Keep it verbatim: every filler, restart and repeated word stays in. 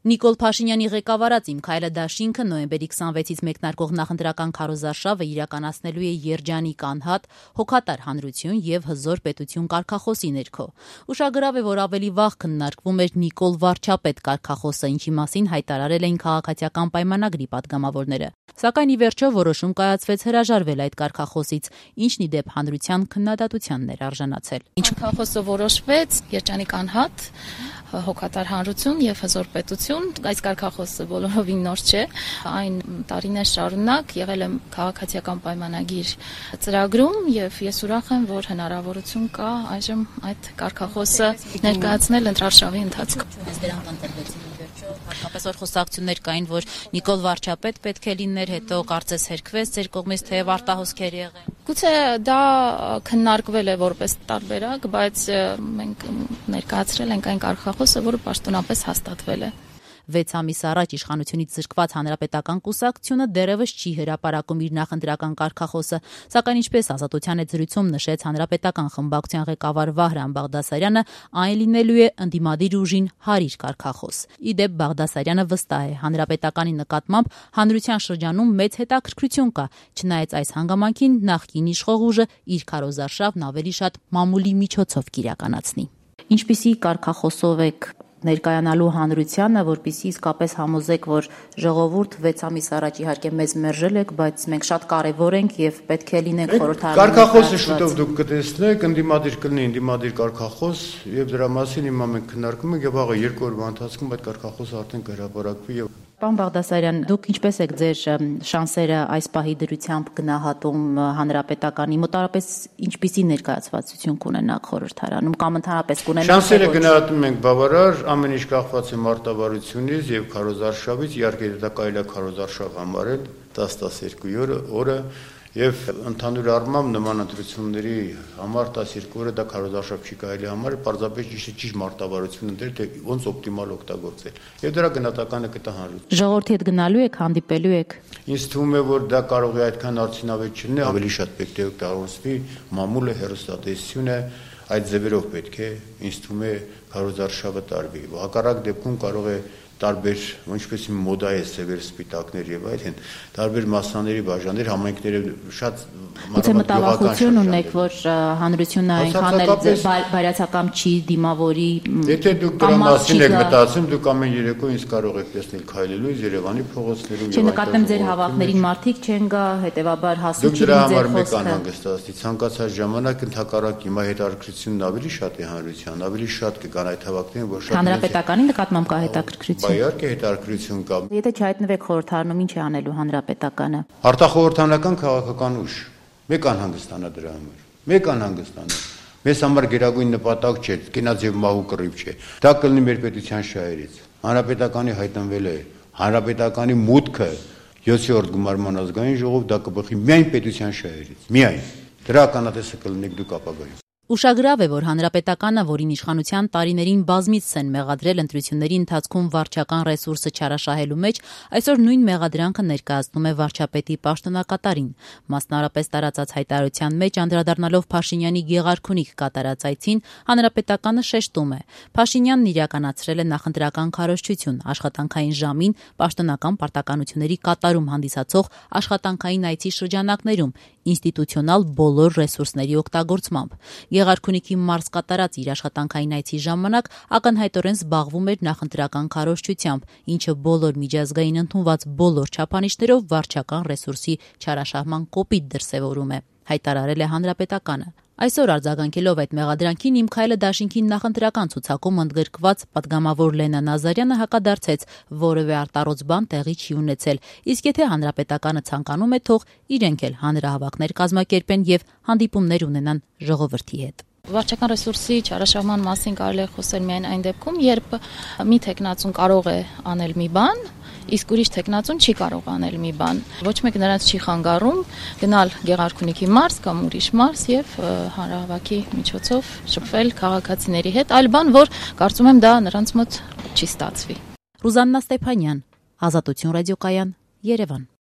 Նիկոլ Փաշինյանի ղեկավարած «Իմ քայլը» դաշինքը նոյեմբերի քսանվեցից մեկնարկող նախընտրական քարոզարշավը իրականացնելու է երջանիկ անհատ, հոգատար հանրություն եւ հզոր պետություն կարգախոսի ներքո։ Ուշագրավ է, որ ավելի վաղ քննարկվում էր Նիկոլ վարչապետ կարգախոսը, ինչի մասին հայտարարել էին քաղաքացիական պայմանագրի падգամավորները։ Սակայն ի վերջո որոշում կայացվեց հրաժարվել այդ կարգախոսից, ինչն ի դեպ հանրության քննադատությանն էր արժանացել։ Ինչ կարգախոսը որոշվեց, երջանիկ անհատ, հոգատար հանրություն եւ հզոր պետություն, այս կարգախոսը բոլորովին նոր չէ, այն տարիներ շարունակ եղել է քաղաքացիական պայմանագիր ծրագրում եւ ես ուրախ եմ, որ հնարավորություն կա այժմ այդ կարգախոսը ներկայացնել ընտրարշավի ընթացքում։ Դրանք ընտրվեցին ի վերջո, հատկապես որ խոսակցություններ կային, որ Նիկոլ վարչապետ պետք է լիներ, հետո կարծես հերքվեց ձեր կողմից, թեև արտահոսքեր եղեն։ Գուցե դա քննարկվել է որպես տարբերակ, բայց մենք ներկայացրել ենք այն կարգախոսը, որը պաշտոնապես հաստատվել է։ Վեց ամիս առաջ իշխանությունից զրկված հանրապետական կուսակցությունը դեռևս չի հրապարակում իր նախընտրական կարգախոսը, սակայն ինչպես Ազատության հետ զրույցում նշեց հանրապետական խմբակցության ղեկավար Վահրամ Բաղդասարյանը, այն լինելու է ընդդիմադիր ուժին հարիր կարգախոս։ Ի դեպ Բաղդասարյանը վստահ է, հանրապետականի նկատմամբ հանրության շրջանում մեծ հետաքրքրություն կա, չնայած այս հանգամանքին նախկին իշխող ուժը իր քարոզարշավն ավելի շատ մամուլի միջոցով կիրականացնի։ Ինչպիսի կարգախոսով եք ներկայանալու հանրությանը, որպեսզի իսկապես համոզեք, որ ժողովուրդ վեց ամիս առաջ իհարկե մեզ մերժել եք, բայց մենք շատ կարևոր ենք եւ պետք է լինենք խորհրդարանում։ Կարգախոսը շուտով դուք կտեսնեք, ընդդիմադիր կլինի ընդդիմադիր կարգախոս եւ դրա մասին հիմա մենք քննարկում ենք եւ աղա երկու օրվա ընթացքում այդ կարգախոսը արդեն կհրապարակվի եւ Պարոն Բաղդասարյան, դուք ինչպես եք ձեր շանսերը այս պահի դրությամբ գնահատում հանրապետականի, մոտարապես ինչպիսի ներկայացվածություն կունենաք խորհրդարանում կամ ընդհանրապես կունենաք։ Շանսերը գնահատում ենք բավարար, ամեն ինչ կախված է մարտավարությունից եւ քարոզարշավից, իհարկե դա կարելի է քարոզարշավ համարել տասը-տասներկու օրը եւ ընդհանուր առմամբ նման ընտրությունների համար տասներկու օրը դա քարոզարշավ չի կարելի համարել, պարզապես ճիշտ ճիշտ մարտավարություն ընտրել, թե ոնց օպտիմալ օգտագործել։ Եվ դրա գնահատականը կտա հանրություն։ Ժողովրդի հետ գնալու եք, հանդիպելու եք։ Ինձ թվում է, որ դա կարող է այդքան արդյունավետ չլինի, ավելի շատ պետք է օգտագործվի մամուլը, հեռուստատեսությունը, այդ ձևերով պետք է, ինձ թվում է, քարոզարշավը տարվի։ Հակառակ դեպքում կարող է տարբեր, ինչպես մոդա է սևեր սպիտակներ եւ այլն, տարբեր մասաների բաժաններ, համայնքները շատ մտավախություն ունեք, որ հանրությունը այնքան էլ բարյացակամ չի դիմավորի։ Եթե դուք դրա մասին եք մտածում, դուք ամեն երեկո ինձ կարող եք տեսնել քայլելու Երևանի փողոցներում եւ այլն։ Չնկատեմ ձեր հավաքներին մարդիկ չեն գա, հետեւաբար հասու չի ձեր խոսքը։ Դուք դրա համար մեկ անհանգստացի, ցանկացած ժամանակ ընդհակառակ հիմա հետաքրքրությունն ավելի շատ է հանրության, ավելի շատ կգան այդ հավաքներին, որ շատ հանրապետականի նկատմամբ կա հետաքրքրություն։ Իհարկե հետաքրքրություն կա։ Եթե չհայտնվեք խորհրդարանում, ինչ է անելու հանրապետականը։ Արտախորհրդանական քաղաքական ուժ։ Մեկ անհանգստանա դրա համար։ Մեկ անհանգստանա։ Մեզ համար գերագույն նպատակ չէ, կենաց եւ մահու կռիվ չէ։ Դա կլինի մեր պետության շահերից։ Հանրապետականի հայտնվել է հանրապետականի մուտքը յոթերորդ գումարման ազգային ժողով, դա կբխի միայն պետության շահերից։ Միայն։ Դրա ականատեսը կլինեք դուք ապագայում։ Ուշագրավ է, որ հանրապետականը, որին իշխանության տարիներին բազմից են մեղադրել ընտրությունների ընթացքում վարչական ռեսուրսը չարաշահելու մեջ, այսօր նույն մեղադրանքը ներկայացնում է վարչապետի պաշտոնակատարին։ Մասնարարպես տարածած հայտարարության մեջ անդրադառնալով Փաշինյանի Գեղարքունիք կատարած այցին, հանրապետականը շեշտում է. Փաշինյանն իրականացրել է նախընտրական քարոզչություն, աշխատանքային ժամին պաշտոնական պարտականությունների կատարում հանդիսացող աշխատանքային այցի շրջանակներում, ինստիտուցիոնալ բոլոր ռեսուրսների օգտագործմամբ։ Գեղարքունիքի մարզ կատարած իր աշխատանքային այցի ժամանակ ակնհայտորեն զբաղվում էր նախընտրական քարոզչությամբ, ինչը բոլոր միջազգային ընդունված բոլոր չափանիշներով վարչական ռեսուրսի չարաշահման կոպիտ դրսևորում է, հայտարարել է հանրապետականը։ Այսօր արձագանքելով այդ մեղադրանքին Իմ քայլը դաշինքի նախընտրական ցուցակում ընդգրկված պատգամավոր Լենա Նազարյանը հակադարձեց, որևէ արտառոց բան տեղի չի ունեցել, իսկ եթե հանրապետականը ցանկանում է, թող իրենք էլ հանրահավաքներ կազմակերպեն եւ հանդիպումներ ունենան ժողովրդի հետ։ Վարչական ռեսուրսի չարաշահման մասին կարելի է խոսել միայն այն դեպքում, երբ մի թեկնածուն կարող է անել մի բան, իսկ ուրիշ թեկնածուն չի կարող անել մի բան։ Ոչ մեկ նրանց չի խանգարում գնալ Գեղարքունիքի մարզ կամ ուրիշ մարզ եւ հանրահավաքի միջոցով շփվել քաղաքացիների հետ, այլ բան, որ կարծում եմ դա նրանց մոտ չի ստացվի։ Ռուզաննա Ստեփանյան, Ազատություն ռադիոկայան, Երևան։